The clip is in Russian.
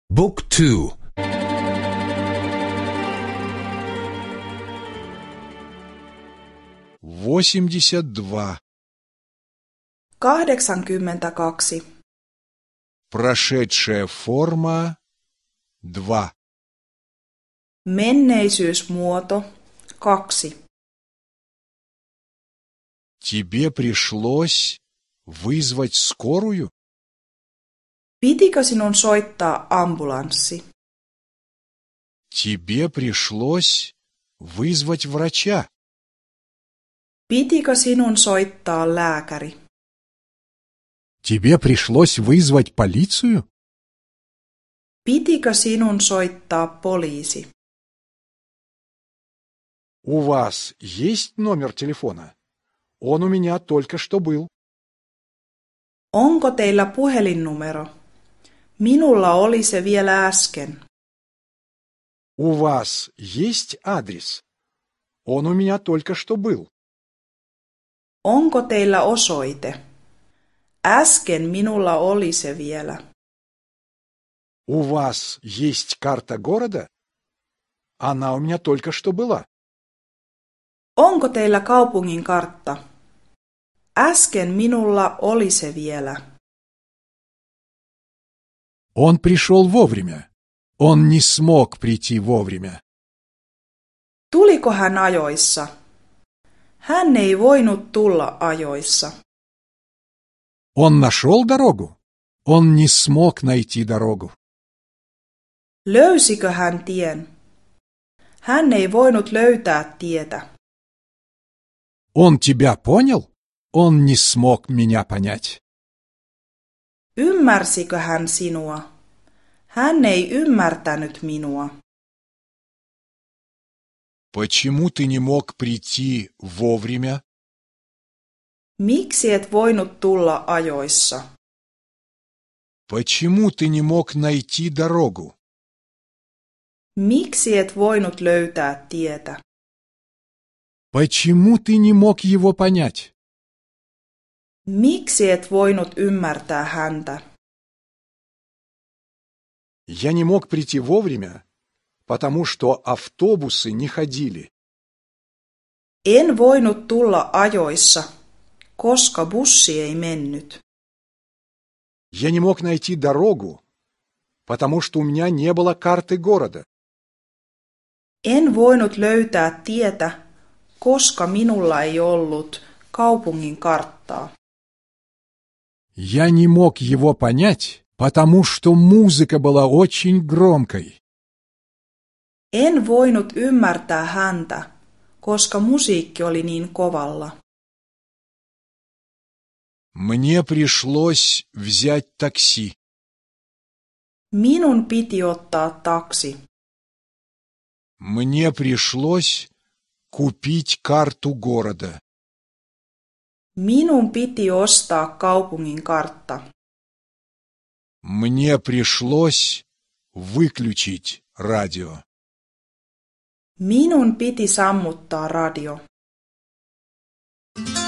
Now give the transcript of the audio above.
Book 2. 82. 82. Прошедшая форма 2. Menneisyysmuoto 2. Тебе пришлось вызвать скорую? Pitikö sinun soittaa ambulanssi? Тебе пришлось вызвать врача? Pitikö sinun soittaa lääkäri? Тебе пришлось вызвать полицию? Pitikö sinun soittaa poliisi? У вас есть номер телефона? Он у меня только что был. Onko teillä puhelinnumero? Minulla oli se vielä äsken. У вас есть адрес? Он у меня только что был. Onko teillä osoite? Äsken minulla oli se vielä. У вас есть карта города? Она у меня только что была. Onko teillä kaupungin kartta? Äsken minulla oli se vielä. Он пришел вовремя. Он не смог прийти вовремя. Tuliko hän ajoissa? Hän ei voinut tulla ajoissa. Он нашел дорогу? Он не смог найти дорогу. Löysikö hän tien? Hän ei voinut löytää tietä. Он тебя понял? Он не смог меня понять. Ymmärsikö hän sinua? Hän ei ymmärtänyt minua. Почему ты не мог прийти вовремя? Miksi et voinut tulla ajoissa? Почему ты не мог найти дорогу? Miksi et voinut löytää tietä? Почему ты не мог его понять? Miksi et voinut ymmärtää häntä? Я не мог прийти вовремя, потому что автобусы не ходили. En voinut tulla ajoissa, koska bussi ei mennyt. Я не мог найти дорогу, потому что у меня не было карты города. En voinut löytää tietä, koska minulla ei ollut kaupungin karttaa. Я не мог его понять, потому что музыка была очень громкой. En voinut ymmärtää häntä, koska musiikki oli niin kovalla. Мне пришлось взять такси. Minun piti ottaa taksi. Мне пришлось купить карту города. Minun piti ostaa kaupungin kartta. Мне пришлось выключить радио. Minun piti sammuttaa radio.